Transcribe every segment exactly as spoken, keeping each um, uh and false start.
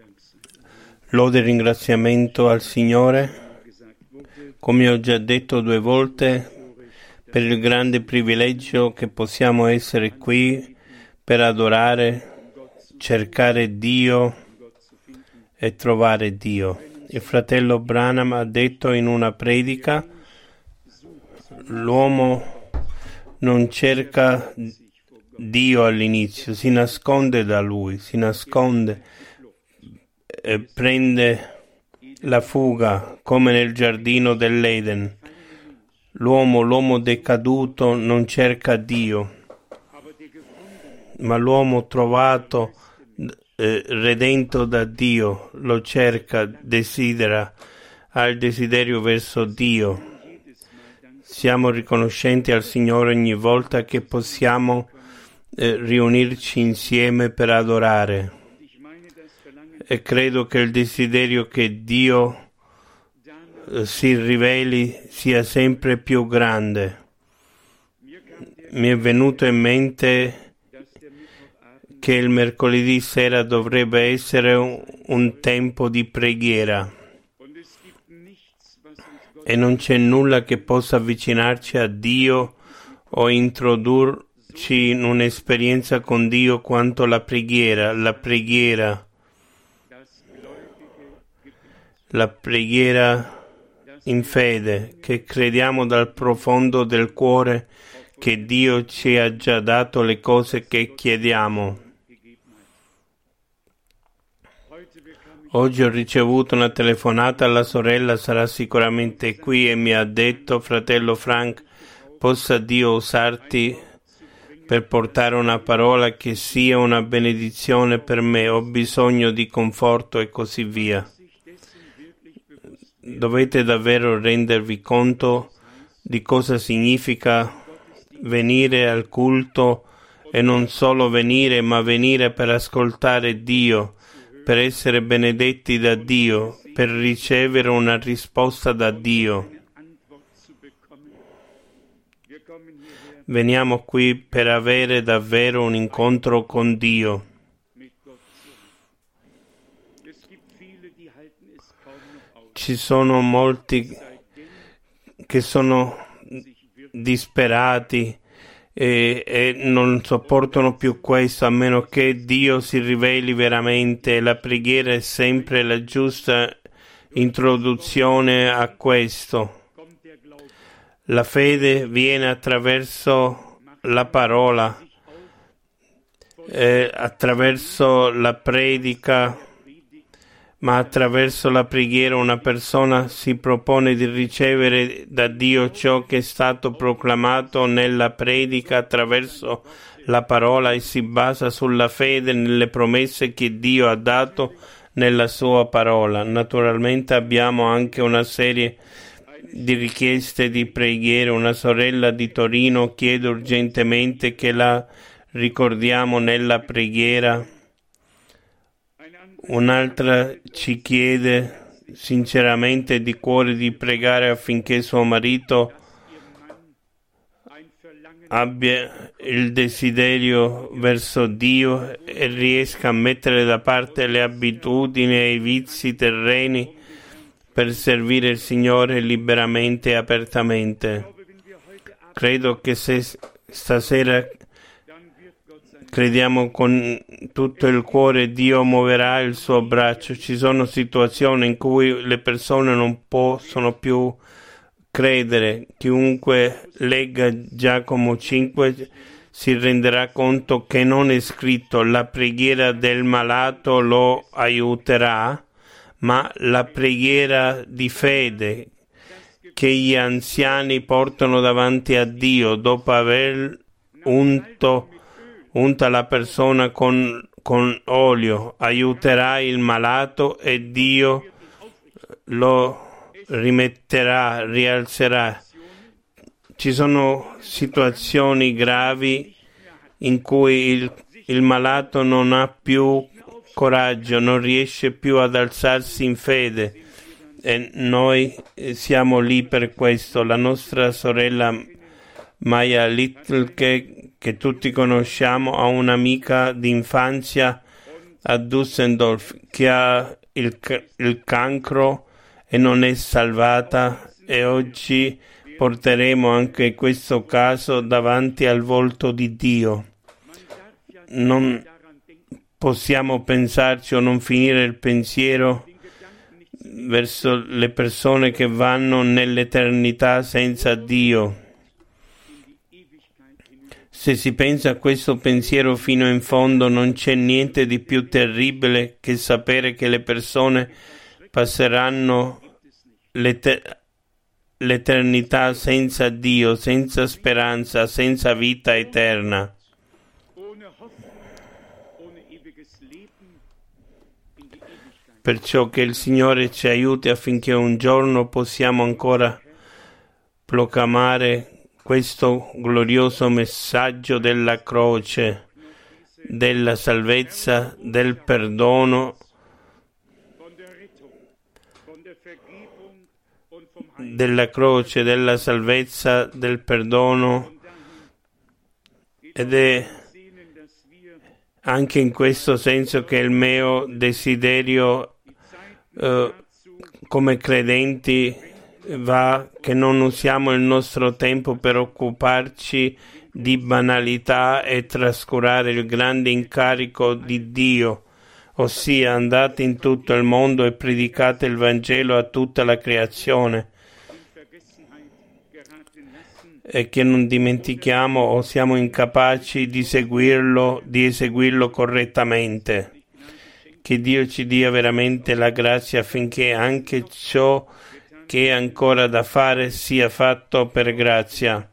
Lode e ringraziamento al Signore, come ho già detto due volte, per il grande privilegio che possiamo essere qui per adorare, cercare Dio e trovare Dio. Il fratello Branham ha detto in una predica: l'uomo non cerca Dio all'inizio, si nasconde da Lui, si nasconde e prende la fuga, come nel giardino dell'Eden. L'uomo, l'uomo decaduto non cerca Dio, ma l'uomo trovato, eh, redento da Dio, lo cerca, desidera, ha il desiderio verso Dio. Siamo riconoscenti al Signore ogni volta che possiamo eh, riunirci insieme per adorare. E credo che il desiderio che Dio eh, si riveli sia sempre più grande. Mi è venuto in mente che il mercoledì sera dovrebbe essere un, un tempo di preghiera e non c'è nulla che possa avvicinarci a Dio o introdurci in un'esperienza con Dio quanto la preghiera, la preghiera. La preghiera in fede, che crediamo dal profondo del cuore che Dio ci ha già dato le cose che chiediamo. Oggi ho ricevuto una telefonata, la sorella sarà sicuramente qui e mi ha detto: fratello Frank, possa Dio usarti per portare una parola che sia una benedizione per me, ho bisogno di conforto e così via. Dovete davvero rendervi conto di cosa significa venire al culto e non solo venire, ma venire per ascoltare Dio, per essere benedetti da Dio, per ricevere una risposta da Dio. Veniamo qui per avere davvero un incontro con Dio. Ci sono molti che sono disperati e, e non sopportano più questo, a meno che Dio si riveli veramente. La preghiera è sempre la giusta introduzione a questo. La fede viene attraverso la parola, eh, attraverso la predica, ma attraverso la preghiera una persona si propone di ricevere da Dio ciò che è stato proclamato nella predica attraverso la parola e si basa sulla fede nelle promesse che Dio ha dato nella sua parola. Naturalmente abbiamo anche una serie di richieste di preghiera. Una sorella di Torino chiede urgentemente che la ricordiamo nella preghiera. Un'altra ci chiede sinceramente di cuore di pregare affinché suo marito abbia il desiderio verso Dio e riesca a mettere da parte le abitudini e i vizi terreni per servire il Signore liberamente e apertamente. Credo che se stasera crediamo con tutto il cuore, Dio muoverà il suo braccio. Ci sono situazioni in cui le persone non possono più credere. Chiunque legga Giacomo cinque si renderà conto che non è scritto la preghiera del malato lo aiuterà, ma la preghiera di fede che gli anziani portano davanti a Dio dopo aver unto unta la persona con, con olio, aiuterà il malato e Dio lo rimetterà, rialzerà. Ci sono situazioni gravi in cui il, il malato non ha più coraggio, non riesce più ad alzarsi in fede e noi siamo lì per questo. La nostra sorella Maya Little, che, che tutti conosciamo, ha un'amica di infanzia a Düsseldorf che ha il, il cancro e non è salvata, e oggi porteremo anche questo caso davanti al volto di Dio. Non possiamo pensarci o non finire il pensiero verso le persone che vanno nell'eternità senza Dio. Se si pensa a questo pensiero fino in fondo, non c'è niente di più terribile che sapere che le persone passeranno l'et- l'eternità senza Dio, senza speranza, senza vita eterna. Perciò che il Signore ci aiuti affinché un giorno possiamo ancora proclamare questo glorioso messaggio della croce, della salvezza, del perdono, della croce, della salvezza, del perdono, ed è anche in questo senso che il mio desiderio eh, come credenti va che non usiamo il nostro tempo per occuparci di banalità e trascurare il grande incarico di Dio, ossia andate in tutto il mondo e predicate il Vangelo a tutta la creazione, e che non dimentichiamo o siamo incapaci di seguirlo, di eseguirlo correttamente. Che Dio ci dia veramente la grazia affinché anche ciò che è ancora da fare sia fatto per grazia.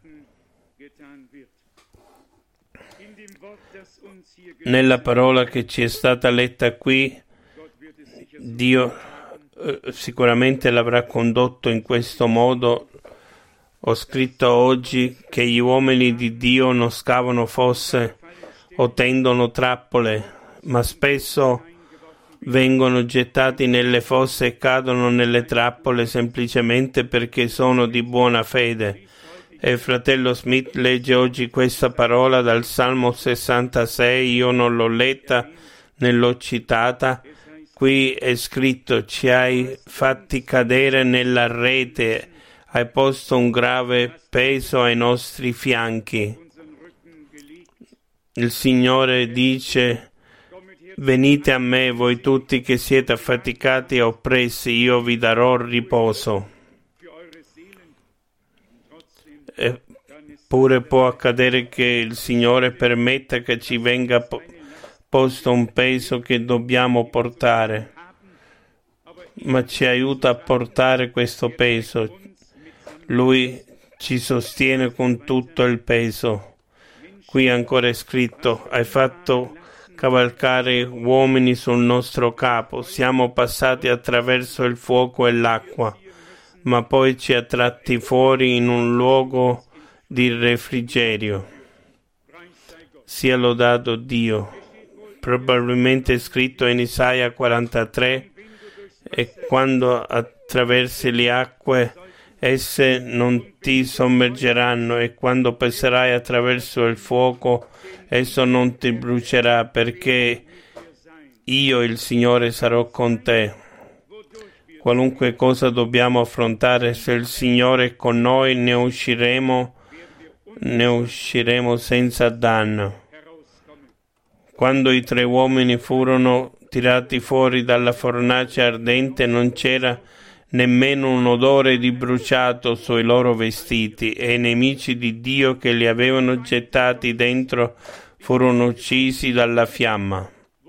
Nella parola che ci è stata letta qui, Dio eh, sicuramente l'avrà condotto in questo modo. Ho scritto oggi che gli uomini di Dio non scavano fosse o tendono trappole, ma spesso vengono gettati nelle fosse e cadono nelle trappole semplicemente perché sono di buona fede. E il fratello Smith legge oggi questa parola dal Salmo sessantasei, io non l'ho letta né l'ho citata. Qui è scritto: ci hai fatti cadere nella rete, hai posto un grave peso ai nostri fianchi. Il Signore dice: venite a me voi tutti che siete affaticati e oppressi, io vi darò riposo. Eppure può accadere che il Signore permetta che ci venga po- posto un peso che dobbiamo portare, ma ci aiuta a portare questo peso. Lui ci sostiene con tutto il peso. Qui ancora è scritto: hai fatto cavalcare uomini sul nostro capo, siamo passati attraverso il fuoco e l'acqua, ma poi ci ha tratti fuori in un luogo di refrigerio. Sia lodato Dio. Probabilmente è scritto in Isaia quarantatré: e quando attraversi le acque esse non ti sommergeranno, e quando passerai attraverso il fuoco esso non ti brucerà, perché io il Signore sarò con te. Qualunque cosa dobbiamo affrontare, se il Signore è con noi ne usciremo, ne usciremo senza danno. Quando i tre uomini furono tirati fuori dalla fornace ardente non c'era nemmeno un odore di bruciato sui loro vestiti, e i nemici di Dio che li avevano gettati dentro furono uccisi dalla fiamma.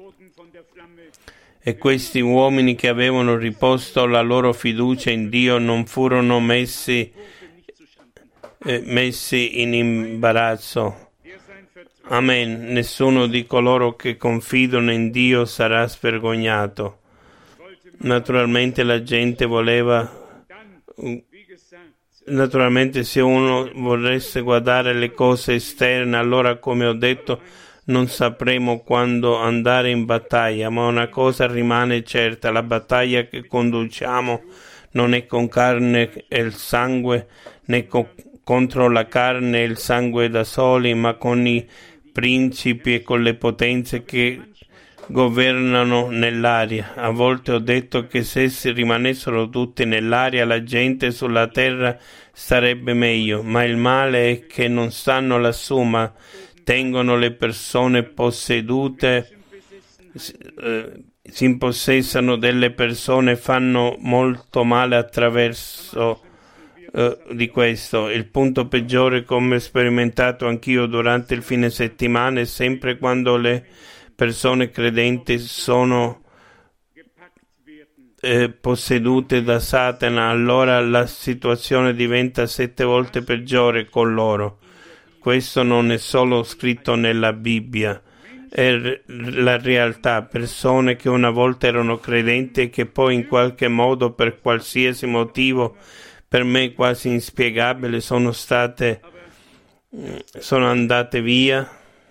E questi uomini che avevano riposto la loro fiducia in Dio non furono messi, eh, messi in imbarazzo. Amen. Nessuno di coloro che confidano in Dio sarà svergognato. Naturalmente la gente voleva, naturalmente se uno volesse guardare le cose esterne, allora, come ho detto, non sapremo quando andare in battaglia, ma una cosa rimane certa: la battaglia che conduciamo non è con carne e il sangue, né co- contro la carne e il sangue da soli, ma con i principi e con le potenze che governano nell'aria. A volte ho detto che se si rimanessero tutti nell'aria la gente sulla terra starebbe meglio, ma il male è che non stanno lassù, ma tengono le persone possedute, eh, si impossessano delle persone e fanno molto male attraverso eh, di questo. Il punto peggiore, come ho sperimentato anch'io durante il fine settimana, è sempre quando le persone credenti sono eh, possedute da Satana, allora la situazione diventa sette volte peggiore con loro. Questo non è solo scritto nella Bibbia, è la realtà. Persone che una volta erano credenti e che poi in qualche modo, per qualsiasi motivo per me quasi inspiegabile, sono state sono andate via.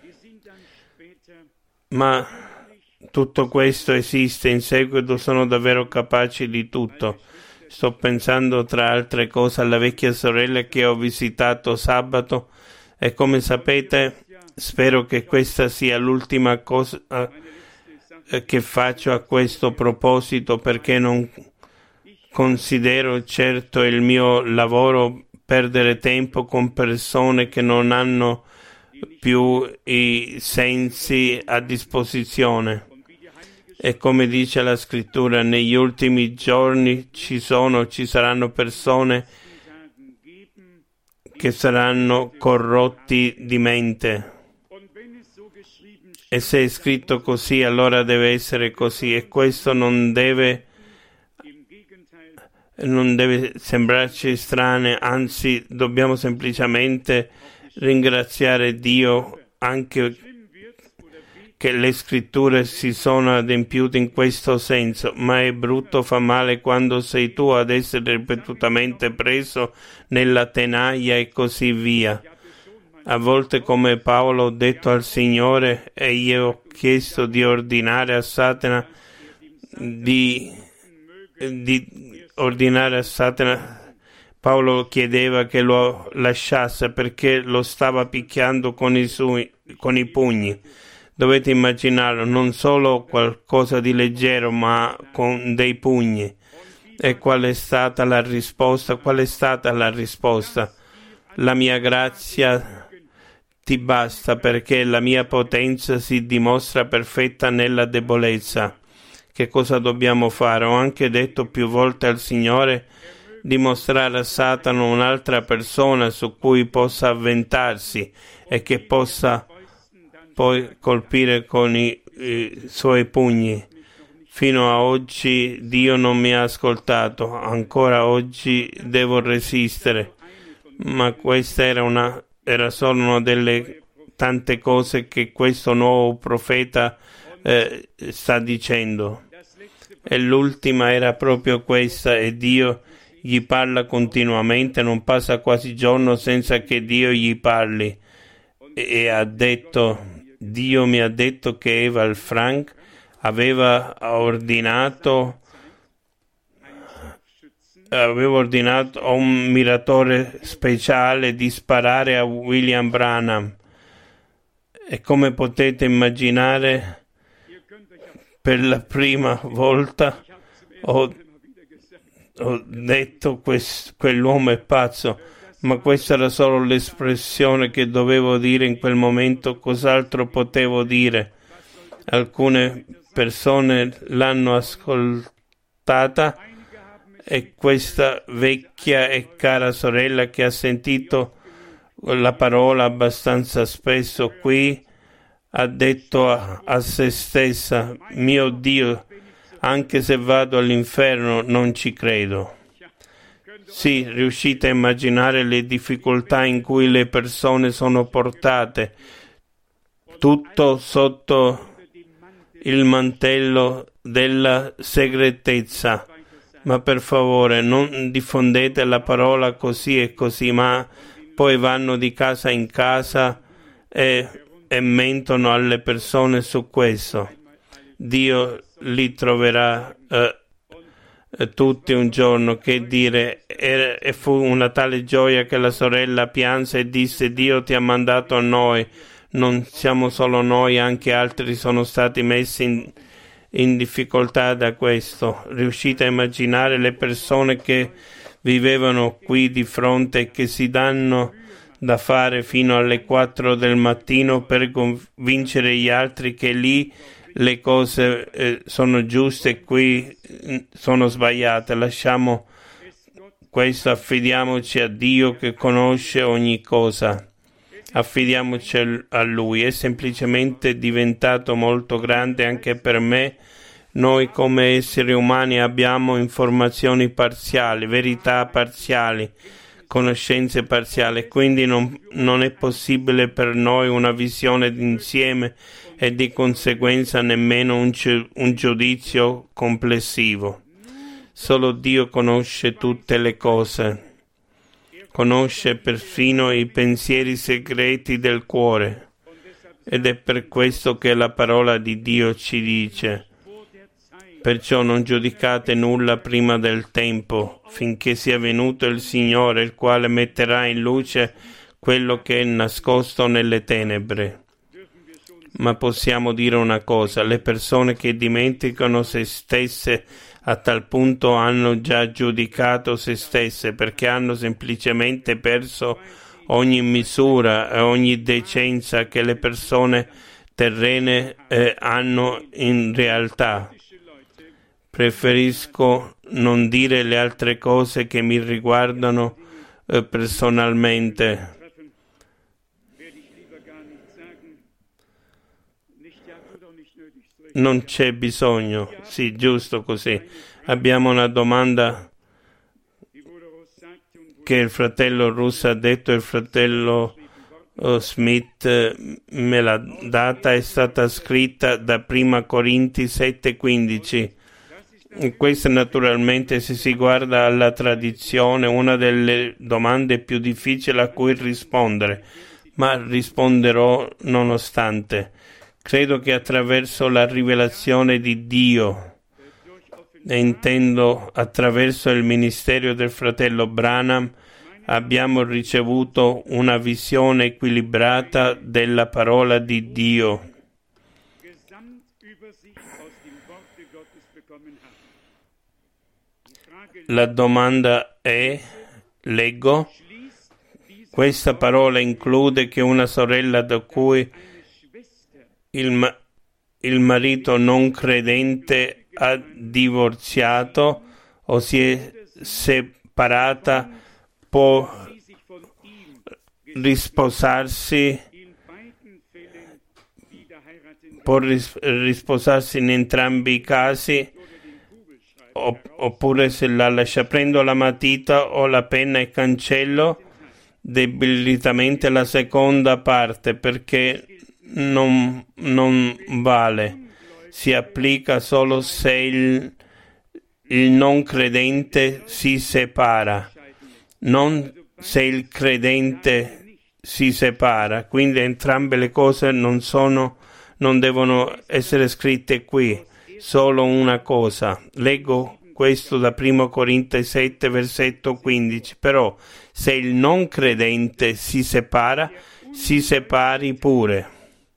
Ma tutto questo esiste, in seguito sono davvero capaci di tutto. Sto pensando, tra altre cose, alla vecchia sorella che ho visitato sabato e, come sapete, spero che questa sia l'ultima cosa che faccio a questo proposito, perché non considero certo il mio lavoro perdere tempo con persone che non hanno più i sensi a disposizione. E come dice la scrittura, negli ultimi giorni ci sono, ci saranno persone che saranno corrotti di mente. E se è scritto così, allora deve essere così, e questo non deve non deve sembrarci strano, anzi dobbiamo semplicemente ringraziare Dio anche che le scritture si sono adempiute in questo senso. Ma è brutto, fa male quando sei tu ad essere ripetutamente preso nella tenaglia e così via. A volte, come Paolo, ho detto al Signore e io ho chiesto di ordinare a Satana di, di ordinare a Satana. Paolo chiedeva che lo lasciasse perché lo stava picchiando con i, suoi, con i pugni. Dovete immaginarlo, non solo qualcosa di leggero, ma con dei pugni. E qual è stata la risposta? Qual è stata la risposta? La mia grazia ti basta, perché la mia potenza si dimostra perfetta nella debolezza. Che cosa dobbiamo fare? Ho anche detto più volte al Signore di mostrare a Satana un'altra persona su cui possa avventarsi e che possa poi colpire con i, i suoi pugni. Fino a oggi Dio non mi ha ascoltato, ancora oggi devo resistere, ma questa era, una, era solo una delle tante cose che questo nuovo profeta eh, sta dicendo. E l'ultima era proprio questa, e Dio gli parla continuamente, non passa quasi giorno senza che Dio gli parli. E, e ha detto, Dio mi ha detto che Eval Frank aveva ordinato aveva ordinato a un miratore speciale di sparare a William Branham. E come potete immaginare, per la prima volta ho, ho detto quest, quell'uomo è pazzo, ma questa era solo l'espressione che dovevo dire in quel momento, cos'altro potevo dire? Alcune persone l'hanno ascoltata e questa vecchia e cara sorella che ha sentito la parola abbastanza spesso qui ha detto a, a se stessa, mio Dio, anche se vado all'inferno non ci credo. Sì, riuscite a immaginare le difficoltà in cui le persone sono portate, tutto sotto il mantello della segretezza. Ma per favore non diffondete la parola così e così, ma poi vanno di casa in casa e, e mentono alle persone su questo. Dio li troverà eh, tutti un giorno. Che dire, e, e fu una tale gioia che la sorella pianse e disse, Dio ti ha mandato a noi, non siamo solo noi, anche altri sono stati messi in, in difficoltà da questo. Riuscite a immaginare le persone che vivevano qui di fronte e che si danno da fare fino alle quattro del mattino per convincere gli altri che lì le cose eh, sono giuste e qui sono sbagliate. Lasciamo questo, affidiamoci a Dio che conosce ogni cosa. Affidiamoci a Lui. È semplicemente diventato molto grande anche per me. Noi come esseri umani abbiamo informazioni parziali, verità parziali, conoscenze parziali, quindi non, non è possibile per noi una visione d'insieme e di conseguenza nemmeno un, un giudizio complessivo. Solo Dio conosce tutte le cose. Conosce perfino i pensieri segreti del cuore, ed è per questo che la parola di Dio ci dice: perciò non giudicate nulla prima del tempo, finché sia venuto il Signore, il quale metterà in luce quello che è nascosto nelle tenebre. Ma possiamo dire una cosa: le persone che dimenticano se stesse a tal punto hanno già giudicato se stesse, perché hanno semplicemente perso ogni misura e ogni decenza che le persone terrene eh, hanno in realtà. Preferisco non dire le altre cose che mi riguardano eh, personalmente. Non c'è bisogno, sì, giusto così. Abbiamo una domanda che il fratello Russo ha detto, il fratello uh, Smith uh, me l'ha data, è stata scritta da Prima Corinti sette quindici. Questa naturalmente, se si guarda alla tradizione, una delle domande più difficili a cui rispondere, ma risponderò nonostante. Credo che attraverso la rivelazione di Dio, e intendo attraverso il ministero del fratello Branham, abbiamo ricevuto una visione equilibrata della parola di Dio. La domanda è, leggo, questa parola include che una sorella da cui il, ma- il marito non credente ha divorziato o si è separata può risposarsi può ris- risposarsi in entrambi i casi, oppure se la lascia, prendo la matita o la penna e cancello debilitamente la seconda parte perché non, non vale. Si applica solo se il, il non credente si separa, non se il credente si separa. Quindi entrambe le cose non sono, non devono essere scritte qui. Solo una cosa. Leggo questo da Prima Corinti sette, versetto quindici. Però se il non credente si separa, si separi pure.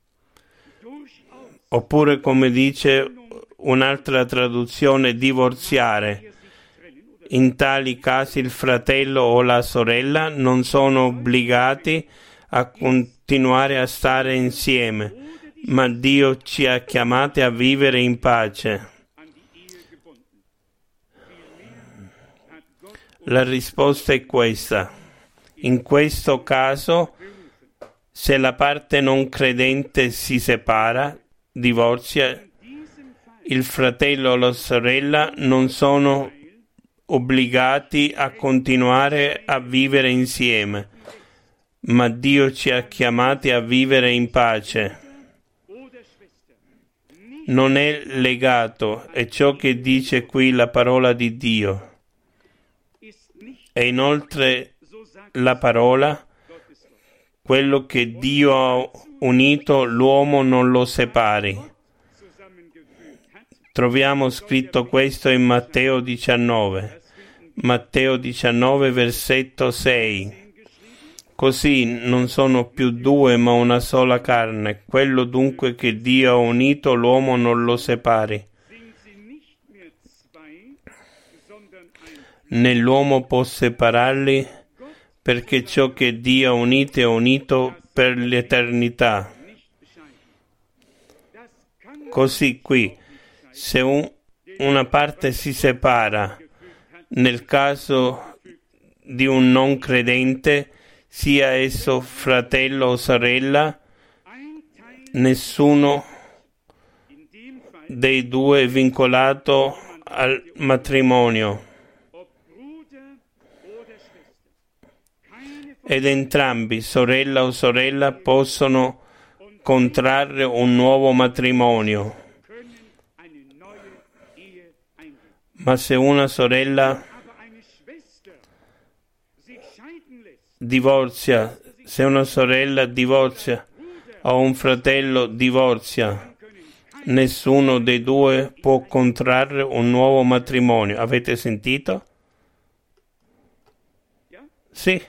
Oppure, come dice un'altra traduzione, divorziare. In tali casi il fratello o la sorella non sono obbligati a continuare a stare insieme, ma Dio ci ha chiamati a vivere in pace. La risposta è questa. In questo caso, se la parte non credente si separa, divorzia, il fratello o la sorella non sono obbligati a continuare a vivere insieme, ma Dio ci ha chiamati a vivere in pace. Non è legato, è ciò che dice qui la parola di Dio. E inoltre la parola, quello che Dio ha unito, l'uomo non lo separi. Troviamo scritto questo in Matteo diciannove. Matteo diciannove, versetto sei. Così non sono più due ma una sola carne. Quello dunque che Dio ha unito, l'uomo non lo separi. Né l'uomo può separarli, perché ciò che Dio ha unito è unito per l'eternità. Così qui, se un, una parte si separa, nel caso di un non credente, sia esso fratello o sorella, nessuno dei due è vincolato al matrimonio. Ed entrambi, sorella o sorella, possono contrarre un nuovo matrimonio. Ma se una sorella divorzia, se una sorella divorzia o un fratello divorzia, nessuno dei due può contrarre un nuovo matrimonio. Avete sentito? Sì.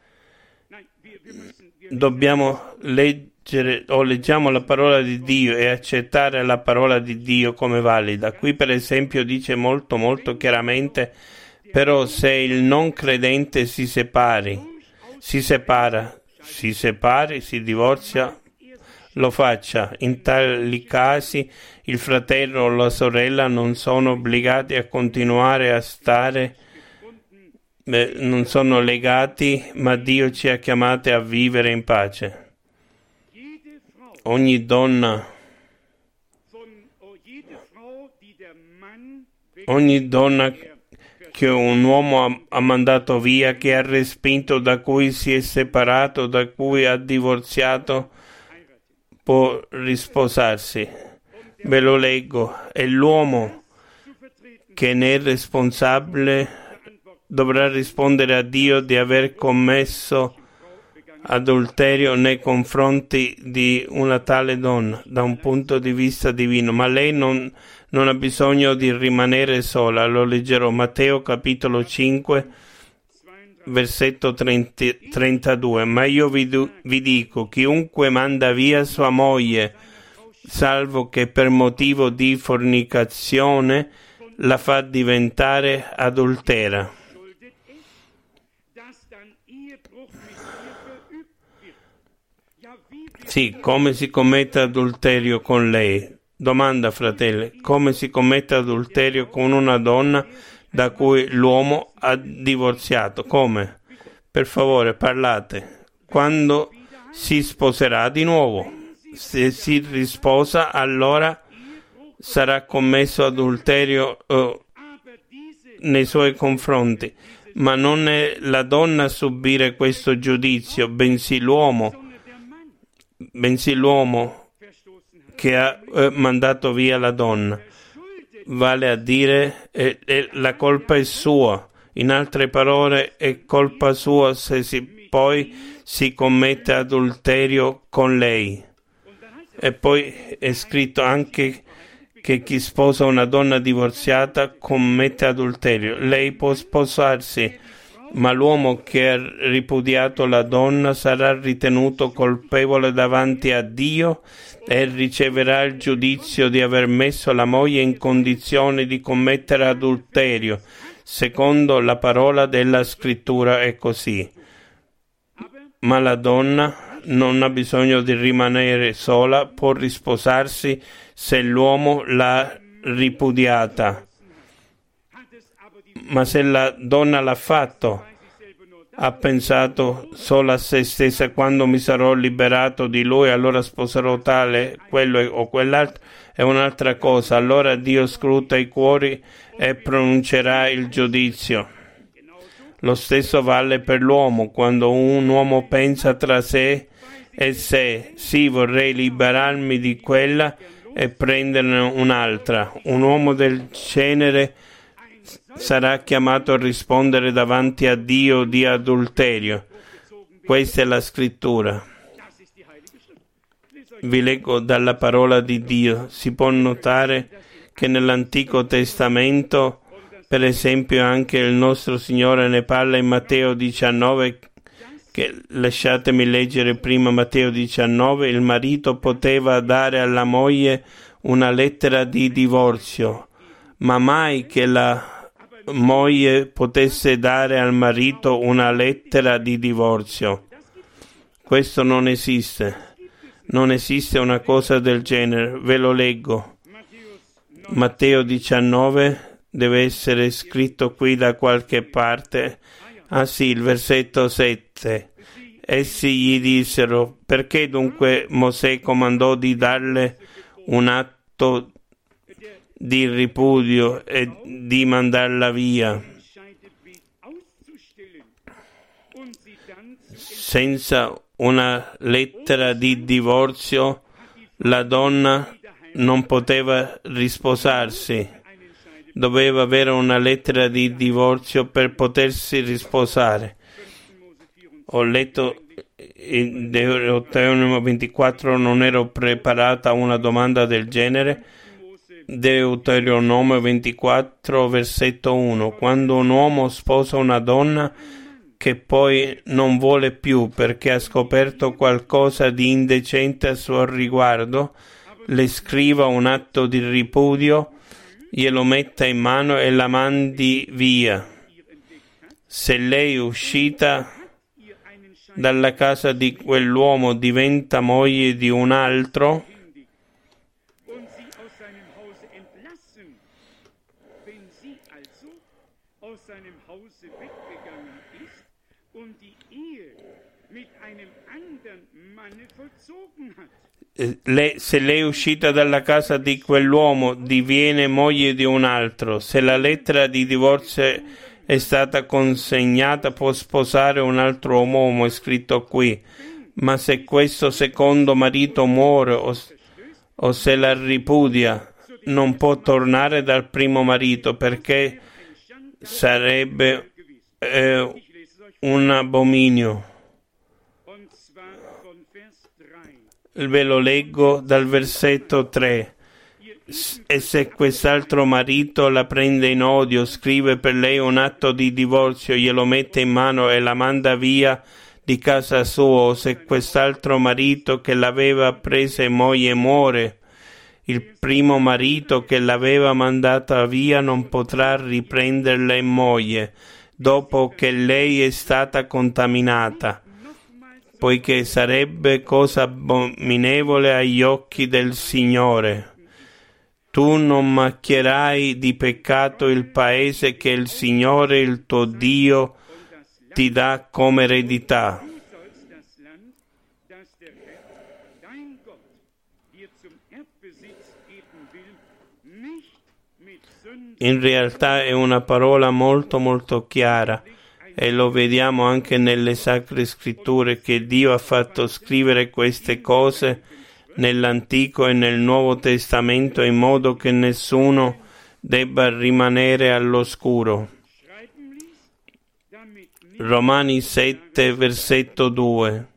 Dobbiamo leggere o leggiamo la parola di Dio e accettare la parola di Dio come valida. Qui per esempio dice molto molto chiaramente: però se il non credente si separi, si separa, si separi, si divorzia, lo faccia. In tali casi il fratello o la sorella non sono obbligati a continuare a stare, beh, non sono legati, ma Dio ci ha chiamati a vivere in pace. Ogni donna, ogni donna che un uomo ha, ha mandato via, che ha respinto, da cui si è separato, da cui ha divorziato, può risposarsi. Ve lo leggo. E l'uomo che ne è responsabile dovrà rispondere a Dio di aver commesso adulterio nei confronti di una tale donna da un punto di vista divino, ma lei non, non ha bisogno di rimanere sola. Lo leggerò. Matteo capitolo cinque versetto trenta, trentadue. Ma io vi, vi dico, chiunque manda via sua moglie, salvo che per motivo di fornicazione, la fa diventare adultera. Sì, come si commette adulterio con lei? Domanda, fratelli, come si commette adulterio con una donna da cui l'uomo ha divorziato? Come? Per favore, parlate. Quando si sposerà di nuovo. Se si risposa, allora sarà commesso adulterio eh, nei suoi confronti. Ma non è la donna a subire questo giudizio, bensì l'uomo. bensì l'uomo che ha eh, mandato via la donna. Vale a dire, eh, eh, la colpa è sua. In altre parole, è colpa sua se si, poi si commette adulterio con lei. E poi è scritto anche che chi sposa una donna divorziata commette adulterio. Lei può sposarsi, ma l'uomo che ha ripudiato la donna sarà ritenuto colpevole davanti a Dio e riceverà il giudizio di aver messo la moglie in condizione di commettere adulterio. Secondo la parola della Scrittura è così. Ma la donna non ha bisogno di rimanere sola, può risposarsi se l'uomo l'ha ripudiata. Ma se la donna l'ha fatto, ha pensato solo a se stessa: quando mi sarò liberato di lui, allora sposerò tale, quello o quell'altro, è un'altra cosa. Allora Dio scruta i cuori e pronuncerà il giudizio. Lo stesso vale per l'uomo. Quando un uomo pensa tra sé e sé: sì, vorrei liberarmi di quella e prenderne un'altra, un uomo del genere sarà chiamato a rispondere davanti a Dio di adulterio. Questa è la Scrittura. Vi leggo dalla parola di Dio. Si può notare che nell'Antico Testamento, per esempio, anche il nostro Signore ne parla in Matteo diciannove, che, lasciatemi leggere prima Matteo diciannove, il marito poteva dare alla moglie una lettera di divorzio, ma mai che la moglie potesse dare al marito una lettera di divorzio. Questo non esiste. Non esiste una cosa del genere. Ve lo leggo. Matteo diciannove deve essere scritto qui da qualche parte. Ah sì, il versetto sette. Essi gli dissero: perché dunque Mosè comandò di darle un atto di ripudio e di mandarla via senza una lettera di divorzio? La donna non poteva risposarsi, doveva avere una lettera di divorzio per potersi risposare. Ho letto in Deuteronomio ventiquattro, non ero preparata a una domanda del genere. Deuteronomio ventiquattro, versetto uno. Quando un uomo sposa una donna che poi non vuole più perché ha scoperto qualcosa di indecente a suo riguardo, le scriva un atto di ripudio, glielo metta in mano e la mandi via. Se lei, uscita dalla casa di quell'uomo, diventa moglie di un altro, Le, se lei è uscita dalla casa di quell'uomo, diviene moglie di un altro. Se la lettera di divorzio è stata consegnata, può sposare un altro uomo, è scritto qui. Ma se questo secondo marito muore o, o se la ripudia, non può tornare dal primo marito, perché sarebbe eh, un abominio. Ve lo leggo dal versetto tre. E se quest'altro marito la prende in odio, scrive per lei un atto di divorzio, glielo mette in mano e la manda via di casa sua, o se quest'altro marito che l'aveva presa in moglie muore, il primo marito che l'aveva mandata via non potrà riprenderla in moglie dopo che lei è stata contaminata, poiché sarebbe cosa abominevole agli occhi del Signore. Tu non macchierai di peccato il paese che il Signore, il tuo Dio, ti dà come eredità. In realtà è una parola molto molto chiara. E lo vediamo anche nelle Sacre Scritture, che Dio ha fatto scrivere queste cose nell'Antico e nel Nuovo Testamento in modo che nessuno debba rimanere all'oscuro. Romani sette, versetto due.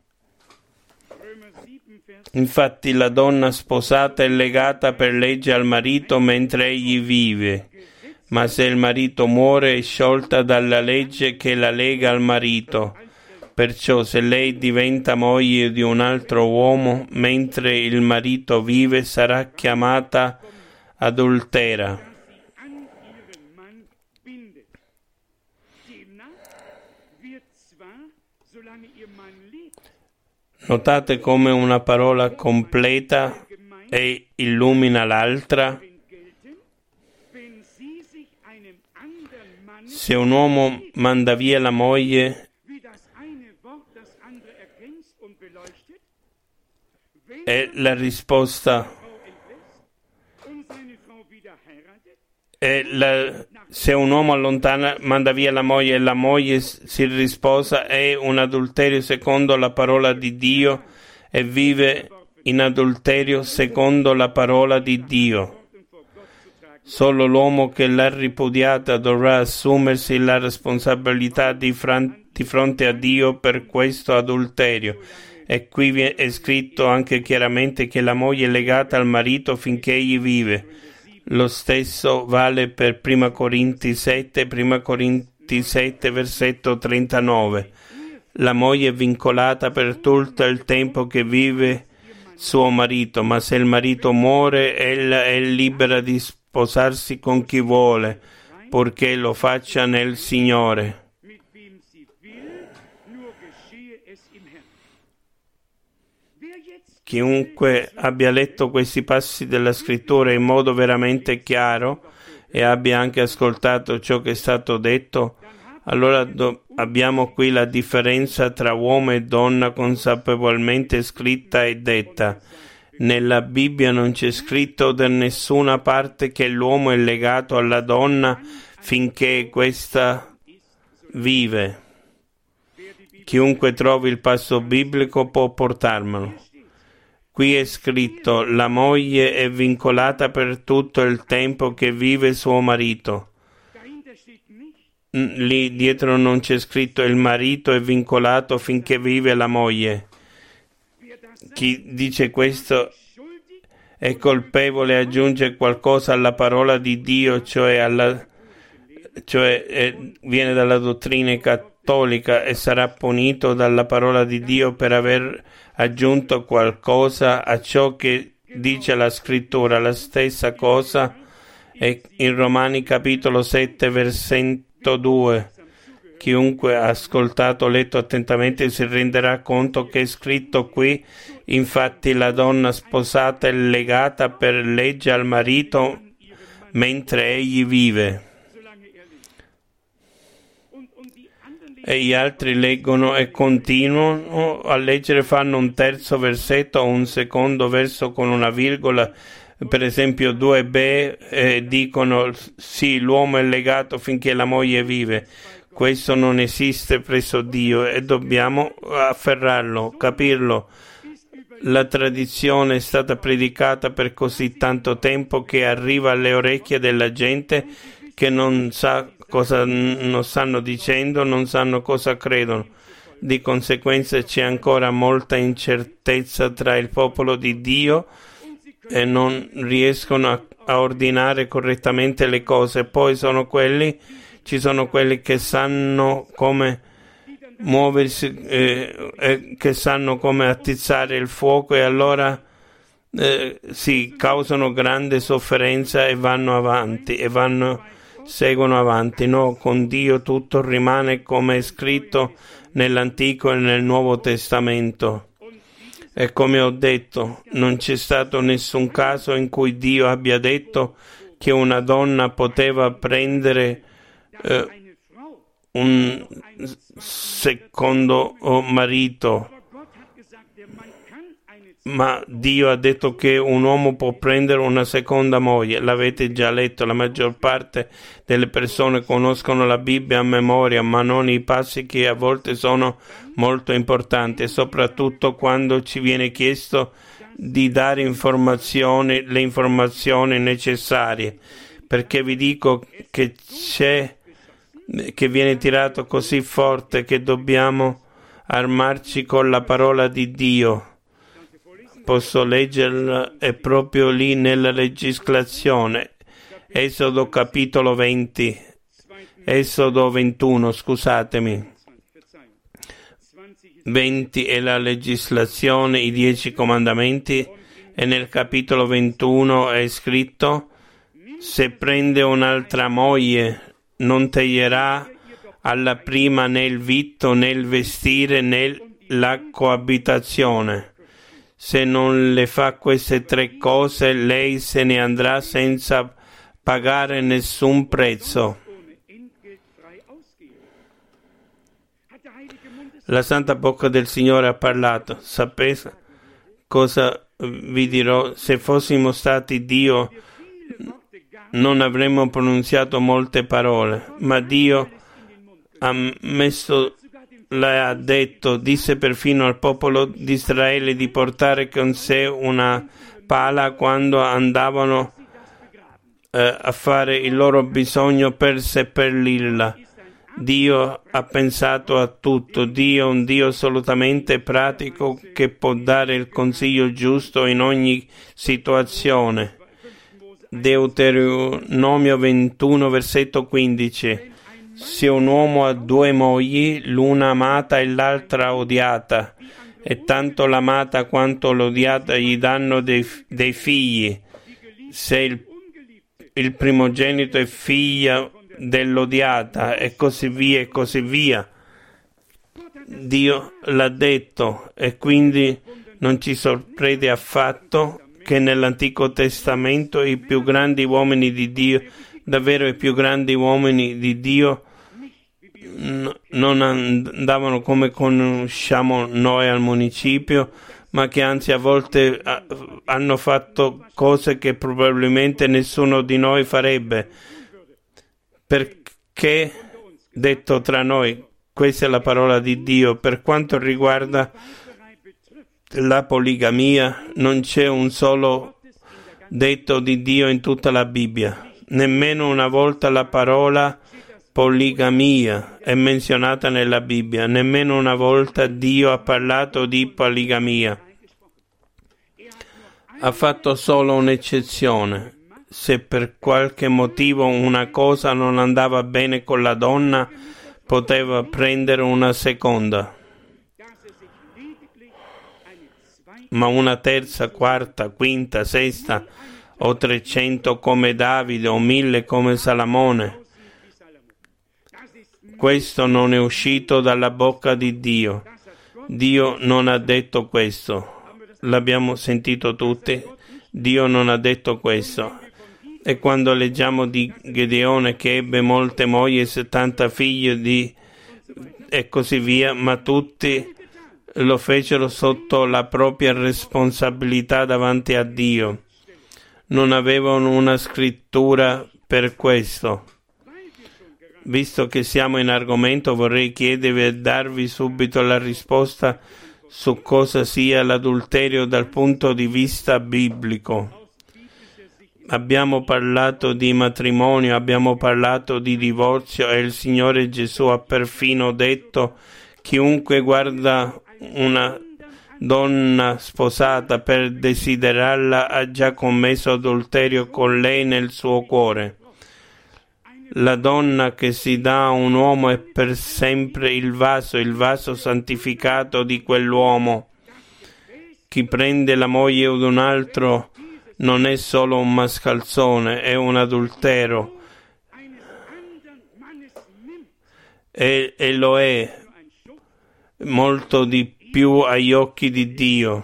Infatti la donna sposata è legata per legge al marito mentre egli vive. Ma se il marito muore è sciolta dalla legge che la lega al marito. Perciò se lei diventa moglie di un altro uomo mentre il marito vive, sarà chiamata adultera. Notate come una parola completa e illumina l'altra. Se un uomo manda via la moglie è la risposta è la, se un uomo allontana, manda via la moglie e la moglie si risposa, è un adulterio secondo la parola di Dio e vive in adulterio secondo la parola di Dio. Solo l'uomo che l'ha ripudiata dovrà assumersi la responsabilità di, fran- di fronte a Dio per questo adulterio. E qui è scritto anche chiaramente che la moglie è legata al marito finché egli vive. Lo stesso vale per Prima Corinzi sette, Prima Corinzi sette, versetto trentanove. la moglie è vincolata per tutto il tempo che vive suo marito, ma se il marito muore, ella è libera di sposarsi con chi vuole, purché lo faccia nel Signore. Chiunque abbia letto questi passi della scrittura in modo veramente chiaro e abbia anche ascoltato ciò che è stato detto, allora do- abbiamo qui la differenza tra uomo e donna consapevolmente scritta e detta. Nella Bibbia non c'è scritto da nessuna parte che l'uomo è legato alla donna finché questa vive. Chiunque trovi il passo biblico può portarmelo. Qui è scritto: la moglie è vincolata per tutto il tempo che vive suo marito. Lì dietro non c'è scritto il marito è vincolato finché vive la moglie. Chi dice questo è colpevole, aggiunge qualcosa alla parola di Dio, cioè, alla, cioè eh, viene dalla dottrina cattolica e sarà punito dalla parola di Dio per aver aggiunto qualcosa a ciò che dice la scrittura. La stessa cosa è in Romani capitolo sette versetto due. Chiunque ha ascoltato o letto attentamente si renderà conto che è scritto qui: infatti la donna sposata è legata per legge al marito mentre egli vive. E gli altri leggono e continuano a leggere, fanno un terzo versetto o un secondo verso con una virgola, per esempio due b, e dicono sì, l'uomo è legato finché la moglie vive. Questo non esiste presso Dio e dobbiamo afferrarlo, capirlo. La tradizione è stata predicata per così tanto tempo che arriva alle orecchie della gente che non sa cosa non stanno dicendo, non sanno cosa credono. Di conseguenza c'è ancora molta incertezza tra il popolo di Dio e non riescono a, a ordinare correttamente le cose. Poi sono quelli, ci sono quelli che sanno come muoversi, eh, eh, che sanno come attizzare il fuoco e allora eh, si causano grande sofferenza e vanno avanti e vanno seguono avanti. No, con Dio tutto rimane come è scritto nell'Antico e nel Nuovo Testamento. E come ho detto, non c'è stato nessun caso in cui Dio abbia detto che una donna poteva prendere eh, un secondo marito, ma Dio ha detto che un uomo può prendere una seconda moglie. L'avete già letto, la maggior parte delle persone conoscono la Bibbia a memoria, ma non i passi che a volte sono molto importanti, e soprattutto quando ci viene chiesto di dare informazioni, le informazioni necessarie, perché vi dico che c'è che viene tirato così forte che dobbiamo armarci con la parola di Dio. Posso leggerla, è proprio lì nella legislazione. Esodo capitolo venti, Esodo ventuno, scusatemi. venti è la legislazione, i dieci comandamenti, e nel capitolo ventuno è scritto: se prende un'altra moglie non taglierà alla prima né il vitto, né il vestire, né la coabitazione. Se non le fa queste tre cose, lei se ne andrà senza pagare nessun prezzo. La santa bocca del Signore ha parlato. Sapete cosa vi dirò? Se fossimo stati Dio, non avremmo pronunziato molte parole, ma Dio ha messo, l'ha detto, disse perfino al popolo di Israele di portare con sé una pala quando andavano eh, a fare il loro bisogno per seppellirla. Dio ha pensato a tutto. Dio è un Dio assolutamente pratico che può dare il consiglio giusto in ogni situazione. Deuteronomio ventuno versetto quindici. Se un uomo ha due mogli, l'una amata e l'altra odiata, e tanto l'amata quanto l'odiata gli danno dei, dei figli, se il, il primogenito è figlia dell'odiata, e così via e così via. Dio l'ha detto, e quindi non ci sorprende affatto che nell'Antico Testamento i più grandi uomini di Dio, davvero i più grandi uomini di Dio, non andavano come conosciamo noi al municipio, ma che anzi a volte hanno fatto cose che probabilmente nessuno di noi farebbe. Perché, detto tra noi, questa è la parola di Dio, per quanto riguarda la poligamia, non c'è un solo detto di Dio in tutta la Bibbia. Nemmeno una volta la parola poligamia è menzionata nella Bibbia, nemmeno una volta Dio ha parlato di poligamia. Ha fatto solo un'eccezione. Se per qualche motivo una cosa non andava bene con la donna, poteva prendere una seconda. Ma una terza, quarta, quinta, sesta o trecento come Davide o mille come Salomone. Questo non è uscito dalla bocca di Dio. Dio non ha detto questo. L'abbiamo sentito tutti. Dio non ha detto questo. E quando leggiamo di Gedeone che ebbe molte mogli e settanta figli di... e così via, ma tutti lo fecero sotto la propria responsabilità davanti a Dio. Non avevano una scrittura per questo. Visto che siamo in argomento, vorrei chiedervi e darvi subito la risposta su cosa sia l'adulterio dal punto di vista biblico. Abbiamo parlato di matrimonio, abbiamo parlato di divorzio e il Signore Gesù ha perfino detto: chiunque guarda una donna sposata per desiderarla ha già commesso adulterio con lei nel suo cuore. La donna che si dà a un uomo è per sempre il vaso, il vaso santificato di quell'uomo. Chi prende la moglie di un altro non è solo un mascalzone, è un adultero. E, e lo è molto di più agli occhi di Dio.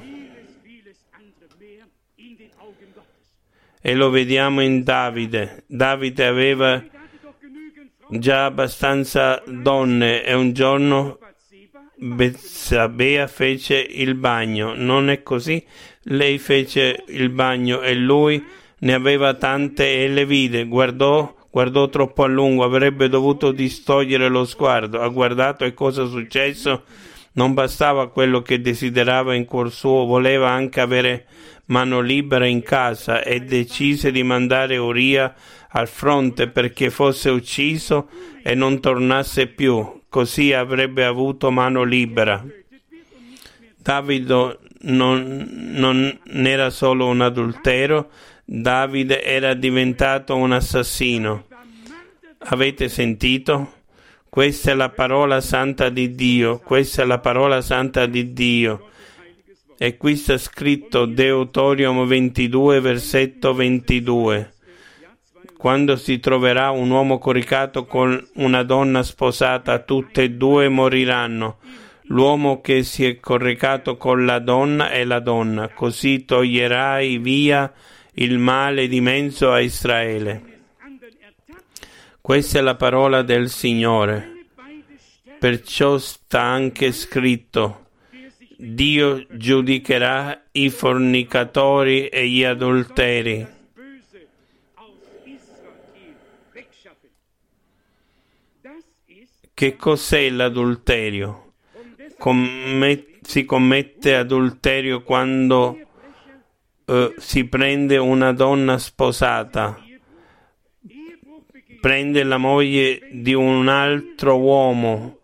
E lo vediamo in Davide. Davide aveva già abbastanza donne e un giorno Betsabea fece il bagno. Non è così? Lei fece il bagno e lui ne aveva tante e le vide. Guardò, guardò troppo a lungo, avrebbe dovuto distogliere lo sguardo. Ha guardato e cosa è successo? Non bastava quello che desiderava in cuor suo, voleva anche avere mano libera in casa e decise di mandare Uria al fronte perché fosse ucciso e non tornasse più, così avrebbe avuto mano libera. Davide non, non era solo un adultero, Davide era diventato un assassino. Avete sentito? Questa è la parola santa di Dio, questa è la parola santa di Dio. E qui sta scritto Deuteronomio ventidue, versetto ventidue. Quando si troverà un uomo coricato con una donna sposata, tutte e due moriranno. L'uomo che si è coricato con la donna è la donna, così toglierai via il male di mezzo a Israele. Questa è la parola del Signore. Perciò sta anche scritto: Dio giudicherà i fornicatori e gli adulteri. Che cos'è l'adulterio? Commet- si commette adulterio quando eh, si prende una donna sposata, prende la moglie di un altro uomo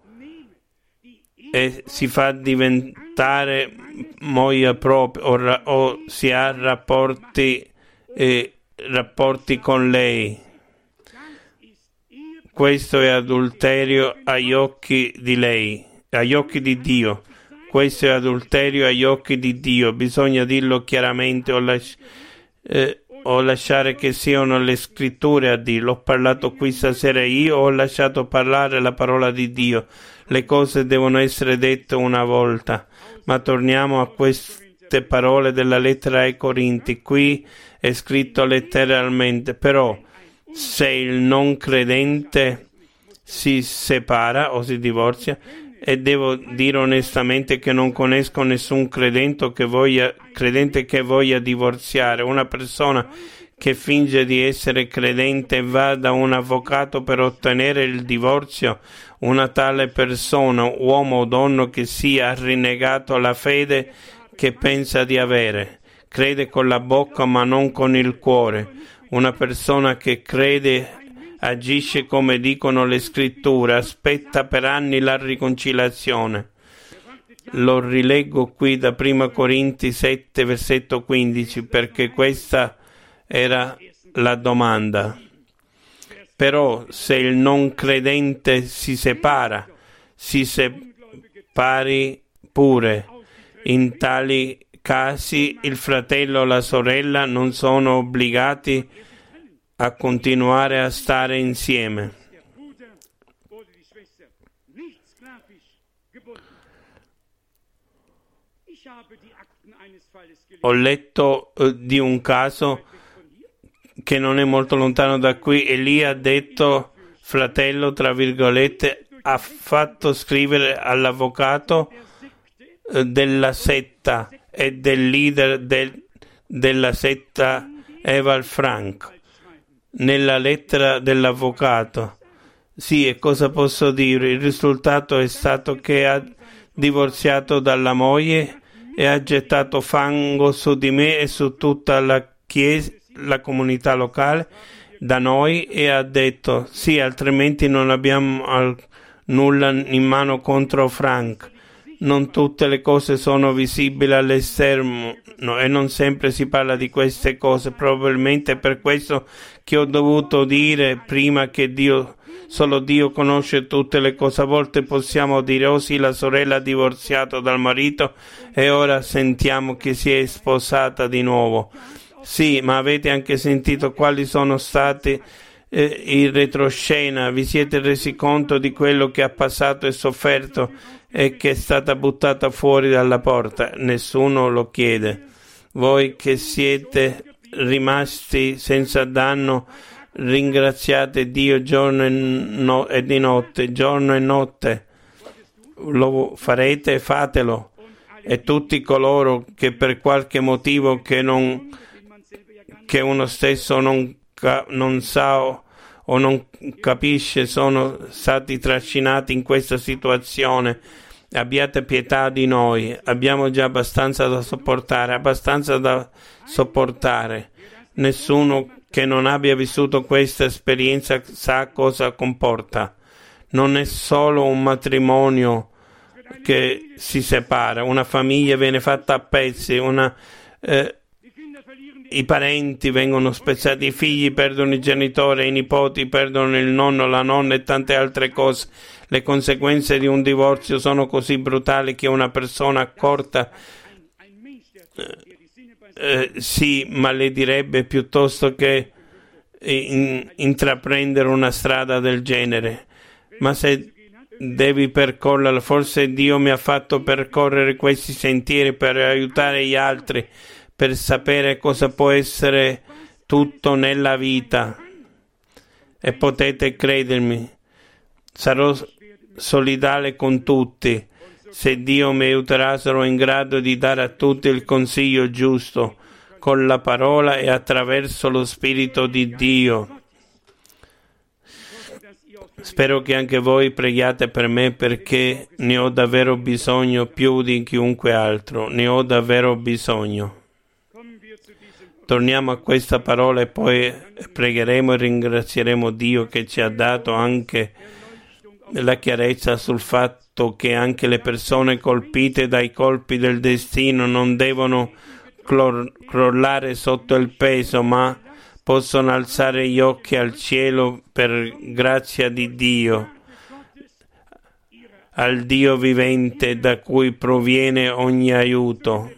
e si fa diventare moglie propria o, ra- o si ha rapporti, eh, rapporti con lei. Questo è adulterio agli occhi di lei, agli occhi di Dio. Questo è adulterio agli occhi di Dio. Bisogna dirlo chiaramente o, lasci- eh, o lasciare che siano le scritture a dirlo. Ho parlato qui stasera io, ho lasciato parlare la parola di Dio. Le cose devono essere dette una volta. Ma torniamo a queste parole della lettera ai Corinti. Qui è scritto letteralmente, però se il non credente si separa o si divorzia, e devo dire onestamente che non conosco nessun credente che voglia, credente che voglia divorziare. Una persona che finge di essere credente e va da un avvocato per ottenere il divorzio, una tale persona, uomo o donna che sia rinnegato la fede che pensa di avere, crede con la bocca ma non con il cuore. Una persona che crede agisce come dicono le scritture, aspetta per anni la riconciliazione. Lo rileggo qui da Prima Corinti sette, versetto quindici, perché questa era la domanda. Però se il non credente si separa, si separi pure. In tali casi il fratello o la sorella non sono obbligati a continuare a stare insieme. Ho letto eh, di un caso che non è molto lontano da qui, e lì ha detto, fratello, tra virgolette, ha fatto scrivere all'avvocato eh, della setta e del leader del, della setta Eval Frank. Nella lettera dell'avvocato. Sì, e cosa posso dire? Il risultato è stato che ha divorziato dalla moglie e ha gettato fango su di me e su tutta la chiesa, la comunità locale, da noi, e ha detto sì, altrimenti non abbiamo al- nulla in mano contro Frank. Non tutte le cose sono visibili all'esterno, no, e non sempre si parla di queste cose. Probabilmente è per questo che ho dovuto dire prima che Dio, solo Dio conosce tutte le cose. A volte possiamo dire, oh sì, la sorella ha divorziato dal marito e ora sentiamo che si è sposata di nuovo. Sì, ma avete anche sentito quali sono stati eh, in retroscena? Vi siete resi conto di quello che ha passato e sofferto e che è stata buttata fuori dalla porta? Nessuno lo chiede. Voi che siete rimasti senza danno, ringraziate Dio giorno e, no- e di notte, giorno e notte. Lo farete, fatelo. E tutti coloro che per qualche motivo che non che uno stesso non, ca- non sa o, o non capisce sono stati trascinati in questa situazione, abbiate pietà di noi. Abbiamo già abbastanza da sopportare, abbastanza da sopportare. Nessuno che non abbia vissuto questa esperienza sa cosa comporta. Non è solo un matrimonio che si separa, una famiglia viene fatta a pezzi, una, eh, i parenti vengono spezzati, i figli perdono i genitori, i nipoti perdono il nonno, la nonna e tante altre cose. Le conseguenze di un divorzio sono così brutali che una persona accorta eh, eh, si maledirebbe piuttosto che in, intraprendere una strada del genere. Ma se devi percorrerla, forse Dio mi ha fatto percorrere questi sentieri per aiutare gli altri, per sapere cosa può essere tutto nella vita. E potete credermi, sarò solidale con tutti. Se Dio mi aiuterà, sarò in grado di dare a tutti il consiglio giusto, con la parola e attraverso lo Spirito di Dio. Spero che anche voi preghiate per me, perché ne ho davvero bisogno più di chiunque altro. Ne ho davvero bisogno. Torniamo a questa parola e poi pregheremo e ringrazieremo Dio che ci ha dato anche la chiarezza sul fatto che anche le persone colpite dai colpi del destino non devono clor- crollare sotto il peso, ma possono alzare gli occhi al cielo per grazia di Dio, al Dio vivente da cui proviene ogni aiuto.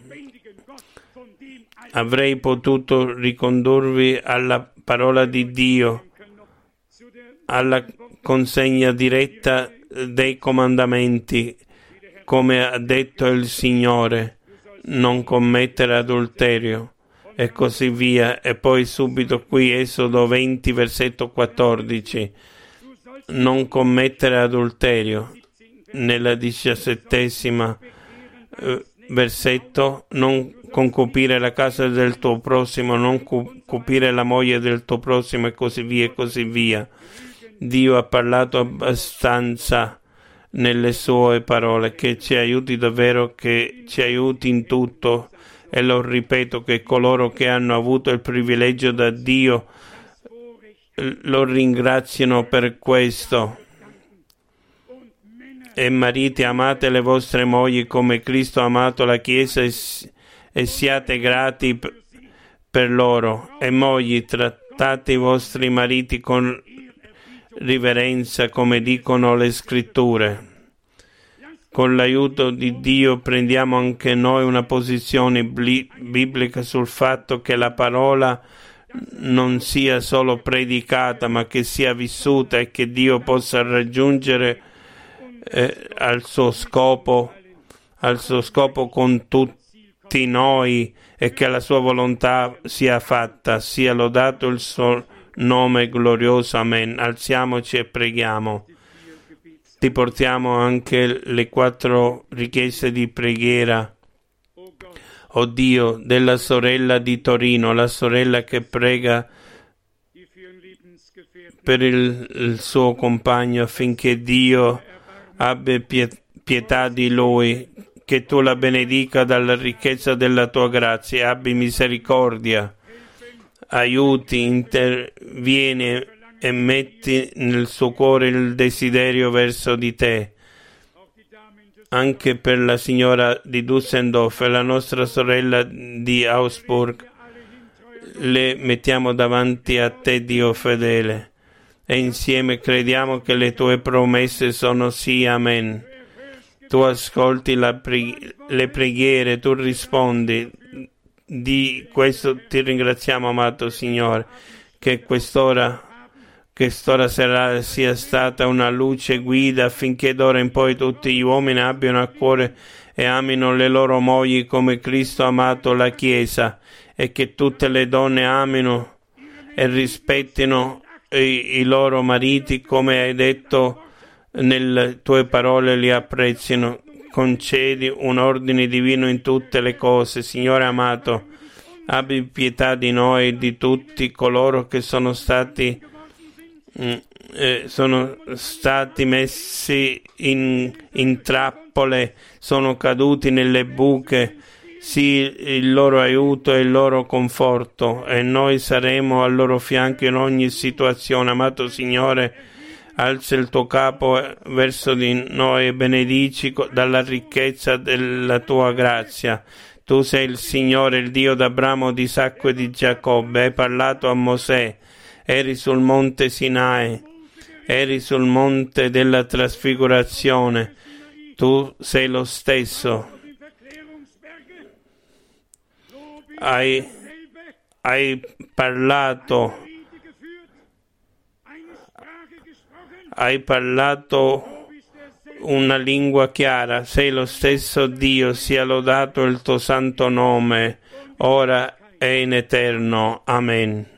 Avrei potuto ricondurvi alla parola di Dio, alla consegna diretta dei comandamenti, come ha detto il Signore, non commettere adulterio, e così via. E poi subito qui Esodo venti, versetto quattordici, non commettere adulterio. Nella diciassettesima eh, versetto, non concupire la casa del tuo prossimo, non cupire la moglie del tuo prossimo, e così via, e così via. Dio ha parlato abbastanza nelle sue parole, che ci aiuti davvero, che ci aiuti in tutto, e lo ripeto, che coloro che hanno avuto il privilegio da Dio lo ringraziano per questo. E mariti, amate le vostre mogli come Cristo ha amato la Chiesa, e, e siate grati p- per loro. E mogli, trattate i vostri mariti con riverenza, come dicono le Scritture. Con l'aiuto di Dio prendiamo anche noi una posizione bli- biblica sul fatto che la parola non sia solo predicata, ma che sia vissuta, e che Dio possa raggiungere Eh, al suo scopo, al suo scopo con tutti noi, e che la sua volontà sia fatta. Sia lodato il suo nome glorioso. Amen. Alziamoci e preghiamo. Ti portiamo anche le quattro richieste di preghiera, o Dio, della sorella di Torino, la sorella che prega per il, il suo compagno, affinché Dio abbia pietà di lui, che tu la benedica dalla ricchezza della tua grazia, e abbi misericordia, aiuti, intervieni e metti nel suo cuore il desiderio verso di te. Anche per la signora di Düsseldorf e la nostra sorella di Augsburg, le mettiamo davanti a te, Dio fedele, e insieme crediamo che le tue promesse sono sì, amen. Tu ascolti la pre- le preghiere, tu rispondi. Di questo ti ringraziamo, amato Signore, che quest'ora, quest'ora sarà, sia stata una luce guida, affinché d'ora in poi tutti gli uomini abbiano a cuore e amino le loro mogli come Cristo ha amato la Chiesa, e che tutte le donne amino e rispettino I, i loro mariti, come hai detto nelle tue parole, li apprezzino. Concedi un ordine divino in tutte le cose. Signore amato, abbi pietà di noi e di tutti coloro che sono stati mm, eh, sono stati messi in, in trappole, sono caduti nelle buche. Sì, il loro aiuto e il loro conforto, e noi saremo al loro fianco in ogni situazione. Amato Signore, alza il tuo capo verso di noi e benedici dalla ricchezza della tua grazia. Tu sei il Signore, il Dio d'Abramo, di Isacco e di Giacobbe. Hai parlato a Mosè, eri sul monte Sinai, eri sul monte della trasfigurazione. Tu sei lo stesso. Hai, hai parlato, hai parlato una lingua chiara, sei lo stesso Dio, sia lodato il tuo santo nome, ora e in eterno. Amen.